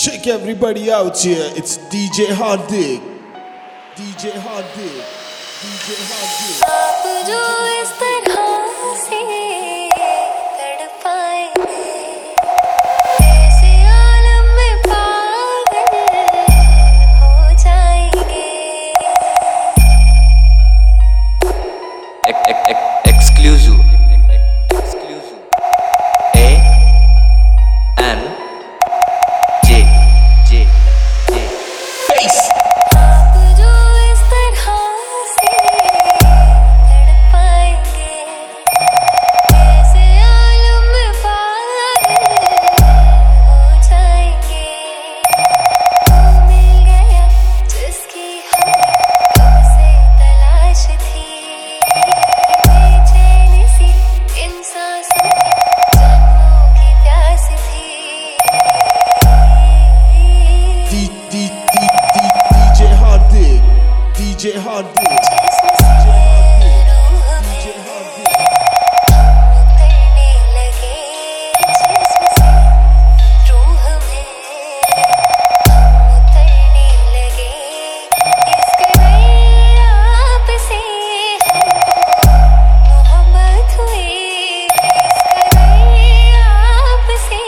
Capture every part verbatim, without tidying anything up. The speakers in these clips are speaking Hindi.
Check everybody out here. It's D J Hardik. D J Hardik. D J Hardik. आप जो इस तरह से तड़पाएंगे, ऐसे आलम में पागल हो जाएंगे। Exclusive. Exclusive. A N J J J. Face. आप जो इस तरह से तड़पाएंगे, ऐसे आलम में पागल हो जाएंगे। वो मिल गया जिसकी हमें कब से तलाश थी, बेचैन सी इन सांसों में जन्मों की प्यास थी। D D D D DJ Hardik. D J Hardik. जिसमें से रूह में D J Hardik. उतरने लगे, जिसमें से रूह में उतरने लगे। इस कदर आपसे हमको मोहब्बत हुई, इस कदर आपसे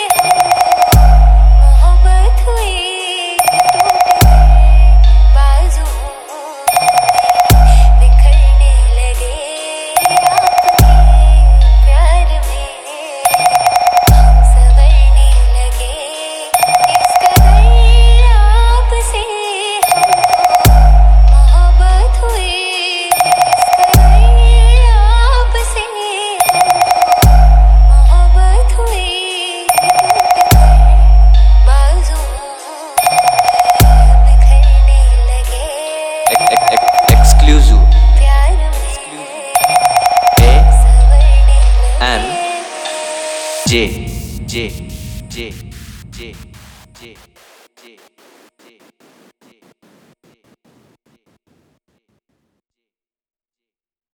हमको मोहब्बत हुई। टूट गए बाजुओं में, बिखरने लगे आपके प्यार में, हम संवरने लगे। इस कदर आपसे हमको मोहब्बत हुई, इस कदर आपसे हमको मोहब्बत हुई। टूट गए बाजुओं में, बिखरने लगे Exclusive. प्यार में, A संवरने N लगे। J J J J J.